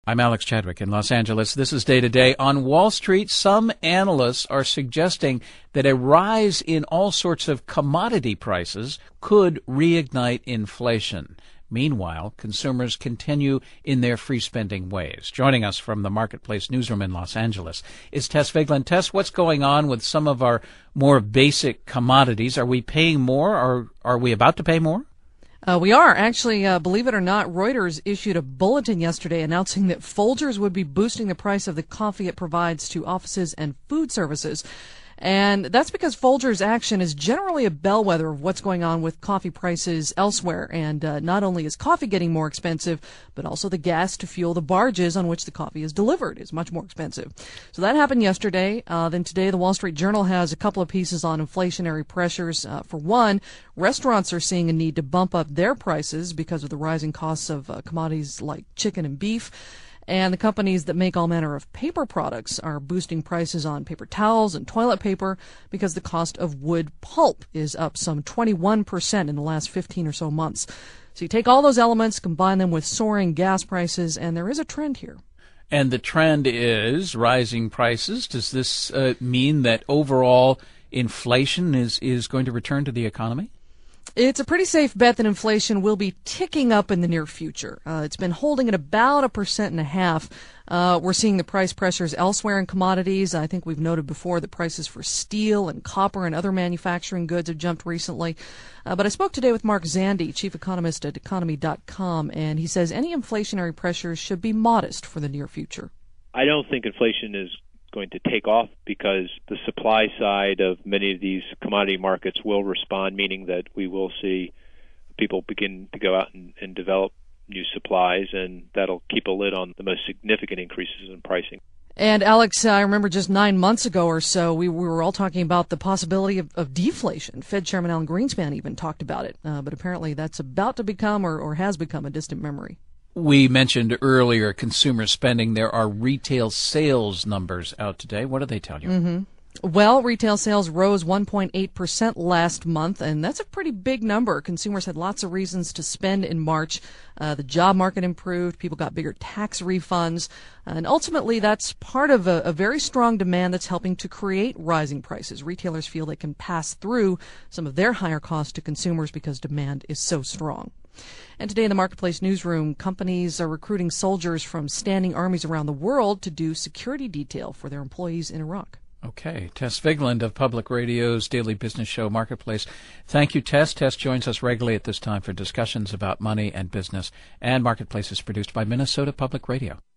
I'm Alex Chadwick in Los Angeles. This is Day to Day. On Wall Street, some analysts are suggesting that a rise in all sorts of commodity prices could reignite inflation. Meanwhile, consumers continue in their free-spending ways. Joining us from the Marketplace newsroom in Los Angeles is Tess Vigeland. Tess, what's going on with some of our more basic commodities? Are we paying more, or are we about to pay more? We are. Actually, believe it or not, Reuters issued a bulletin yesterday announcing that Folgers would be boosting the price of the coffee it provides to offices and food services. And that's because Folgers' action is generally a bellwether of what's going on with coffee prices elsewhere. And not only is coffee getting more expensive, but also the gas to fuel the barges on which the coffee is delivered is much more expensive. So that happened yesterday. Then today, the Wall Street Journal has a couple of pieces on inflationary pressures. For one, restaurants are seeing a need to bump up their prices because of the rising costs of commodities like chicken and beef. And the companies that make all manner of paper products are boosting prices on paper towels and toilet paper because the cost of wood pulp is up some 21% in the last 15 or so months. So you take all those elements, combine them with soaring gas prices, and there is a trend here. And the trend is rising prices. Does this mean that overall inflation is going to return to the economy? It's a pretty safe bet that inflation will be ticking up in the near future. It's been holding at about 1.5%. We're seeing the price pressures elsewhere in commodities. I think we've noted before that prices for steel and copper and other manufacturing goods have jumped recently. But I spoke today with Mark Zandi, chief economist at economy.com, and he says any inflationary pressures should be modest for the near future. I don't think inflation is going to take off because the supply side of many of these commodity markets will respond, meaning that we will see people begin to go out and develop new supplies, and that'll keep a lid on the most significant increases in pricing. And Alex, I remember just 9 months ago or so, we were all talking about the possibility of deflation. Fed Chairman Alan Greenspan even talked about it, but apparently that's about to become or has become a distant memory. We mentioned earlier consumer spending. There are retail sales numbers out today. What do they tell you? Mm-hmm. Well, retail sales rose 1.8% last month, and that's a pretty big number. Consumers had lots of reasons to spend in March. The job market improved. People got bigger tax refunds. And ultimately, that's part of a very strong demand that's helping to create rising prices. Retailers feel they can pass through some of their higher costs to consumers because demand is so strong. And today in the Marketplace newsroom, companies are recruiting soldiers from standing armies around the world to do security detail for their employees in Iraq. Okay. Tess Vigeland of Public Radio's daily business show, Marketplace. Thank you, Tess. Tess joins us regularly at this time for discussions about money and business. And Marketplace is produced by Minnesota Public Radio.